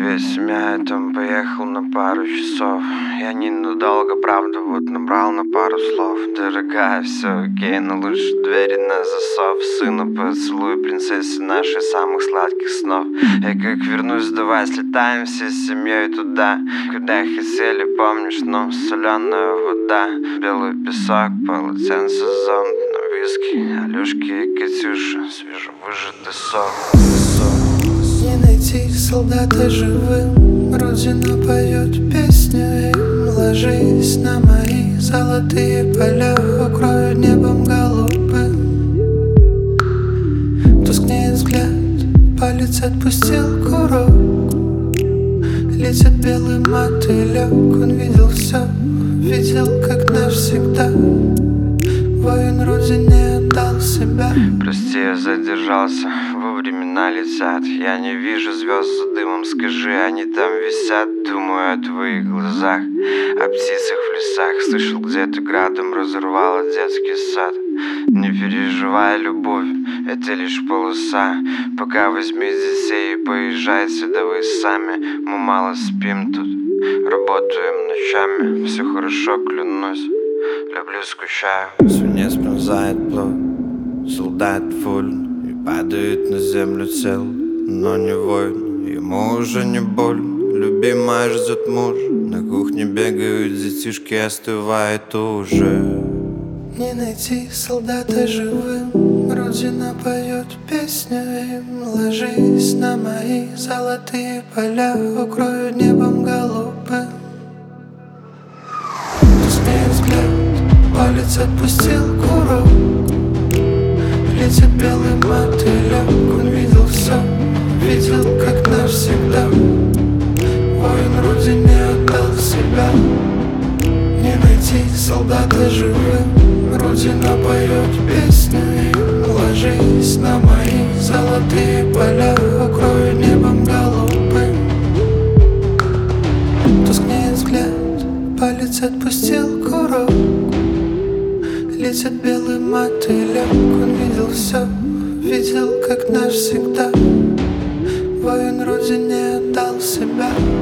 весь мятом, поехал на пару часов. Я ненадолго, правда, вот набрал на пару слов. Дорогая, все окей, но лучше двери на засов. Сыну поцелуй, принцессе нашей самых сладких снов. Я как вернусь, давай слетаем всей семьей туда, куда хотели, помнишь, но соленая вода, белый песок, полотенце, зонт, на виски, Алюшки и Катюша, свежевыжатый сок. Не найти солдата живым, Родина поет песню им. Ложись на мои золотые поля, укрою небом голубым. Тускнеет взгляд, палец отпустил курок. Летит белый мотылек, он видел все, видел как навсегда. Воин Родине отдал себя. Прости, я задержался, во времена летят. Я не вижу звезд за дымом, скажи, они там висят. Думаю о твоих глазах, о птицах в лесах. Слышал, где-то градом разорвало детский сад. Не переживай, любовь, это лишь полоса. Пока возьми детей и поезжайте, да вы сами. Мы мало спим тут, работаем ночами. Все хорошо, клянусь, люблю, скучаю. Свинец пронзает плоть, солдат фуль и падает на землю цел, но не воин, ему уже не больно. Любимая ждет мужа, на кухне бегают детишки, остывает уже. Не найти солдата живым, Родина поет песню им. Ложись на мои золотые поля, укрою небом голубым. Тускнеет взгляд, палец отпустил курок. Летит белый мотылек, он видел все, видел как навсегда. Воин Родине отдал себя. Не найти солдата живым, Родина поет песню им. Ложись на мои золотые поля, укрою небом голубым. Тускнеет взгляд, палец отпустил курок. Летит белый мотылек, он видел все, видел как навсегда. Воин Родине отдал себя.